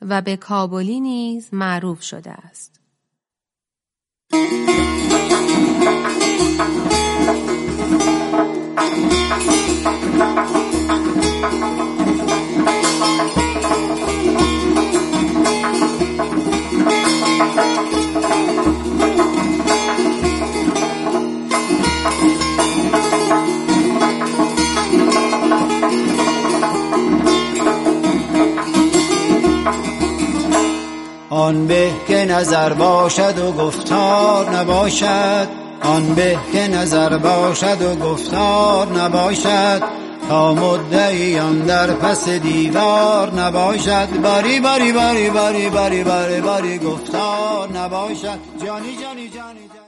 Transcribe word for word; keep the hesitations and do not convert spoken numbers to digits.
و به کابلی نیز معروف شده است. آن به که نظر باشد و گفتار نباشد، آن به که نظر باشد و گفتار نباشد، تا مدعیان در پس دیوار نباشد. باری باری باری باری باری باری باری گفتار نباشد. جانی جانی جانی جانی